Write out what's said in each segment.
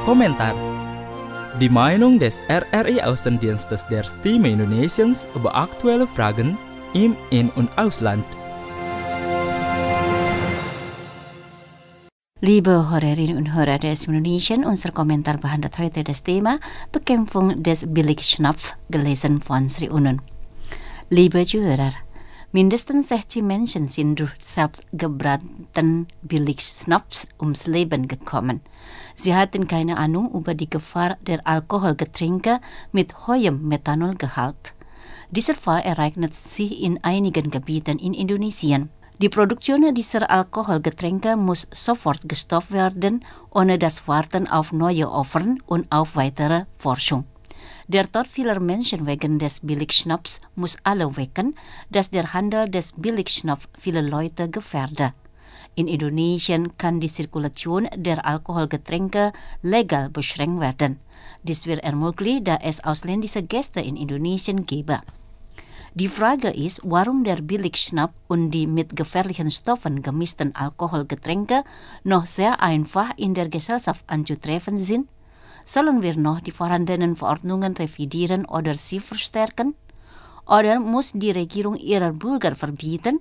Komentar. Die Meinung des RRI Außendienstes der Stimme Indonesiens über aktuelle Fragen im In- und Ausland. Liebe Hörerinnen und Hörer des Indonesien, unser Kommentar behandelt heute das Thema Bekämpfung des Billigschnapf, gelesen von Sri Unun. Liebe Zuhörer, mindestens 60 Menschen sind durch selbstgebrannten Billigschnaps ums Leben gekommen. Sie hatten keine Ahnung über die Gefahr der Alkoholgetränke mit hohem Methanolgehalt. Dieser Fall ereignet sich in einigen Gebieten in Indonesien. Die Produktion dieser Alkoholgetränke muss sofort gestoppt werden, ohne das Warten auf neue Offern und auf weitere Forschung. Der Tod vieler Menschen wegen des Billigschnaps muss alle wecken, dass der Handel des Billigschnaps viele Leute gefährdet. In Indonesien kann die Zirkulation der Alkoholgetränke legal beschränkt werden. Dies wird ermöglicht, da es ausländische Gäste in Indonesien gäbe. Die Frage ist, warum der Billigschnaps und die mit gefährlichen Stoffen gemischten Alkoholgetränke noch sehr einfach in der Gesellschaft anzutreffen sind. Sollen wir noch die vorhandenen Verordnungen revidieren oder sie verstärken? Oder muss die Regierung ihrer Bürger verbieten,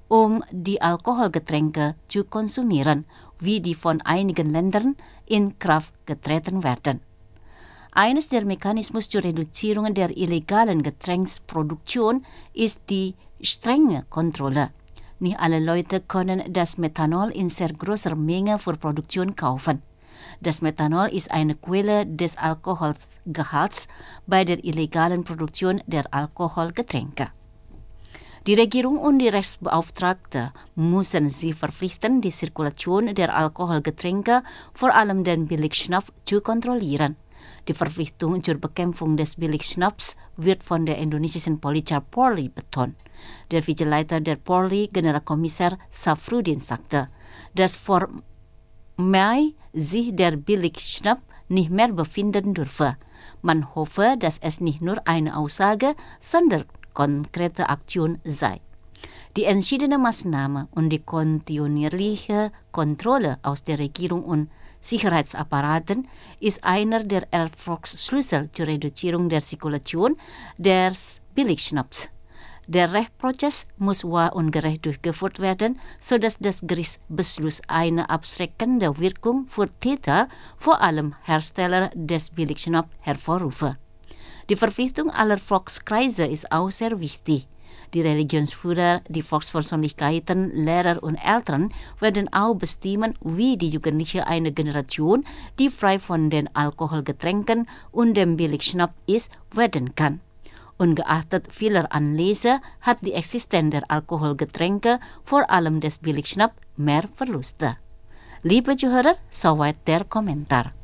die Alkoholgetränke zu konsumieren, wie die von einigen Ländern in Kraft getreten werden? Eines der Mechanismen zur Reduzierung der illegalen Getränksproduktion ist die strenge Kontrolle. Nicht alle Leute können das Methanol in sehr großer Menge für Produktion kaufen. Das Methanol ist eine Quelle des Alkoholgehalts bei der illegalen Produktion der Alkoholgetränke. Die Regierung und die Rechtsbeauftragte müssen sie verpflichten, die Zirkulation der Alkoholgetränke, vor allem den Billigschnaps, zu kontrollieren. Die Verpflichtung zur Bekämpfung des Billigschnaps wird von der indonesischen Polizei Polri betont. Der Vizeleiter der Polri, Generalkommissar Safruddin, sagte, dass vor Mai sich der Billigschnaps nicht mehr befinden dürfe. Man hoffe, dass es nicht nur eine Aussage, sondern konkrete Aktion sei. Die entschiedene Maßnahme und die kontinuierliche Kontrolle aus der Regierung und Sicherheitsapparaten ist einer der Erfolgsschlüssel zur Reduzierung der Zirkulation des Billigschnaps. Der Rechtsprozess muss wahr und gerecht durchgeführt werden, sodass das Gerichtsbeschluss eine abschreckende Wirkung für Täter, vor allem Hersteller des Billigschnaps, hervorrufe. Die Verpflichtung aller Volkskreise ist auch sehr wichtig. Die Religionsführer, die Volkspersönlichkeiten, Lehrer und Eltern werden auch bestimmen, wie die Jugendliche eine Generation, die frei von den Alkoholgetränken und dem Billigschnaps ist, werden kann. Ungeachtet vieler Anlässe hat die Existenz der Alkoholgetränke, vor allem des Billigschnaps, mehr Verluste. Liebe Zuhörer, soweit der Kommentar.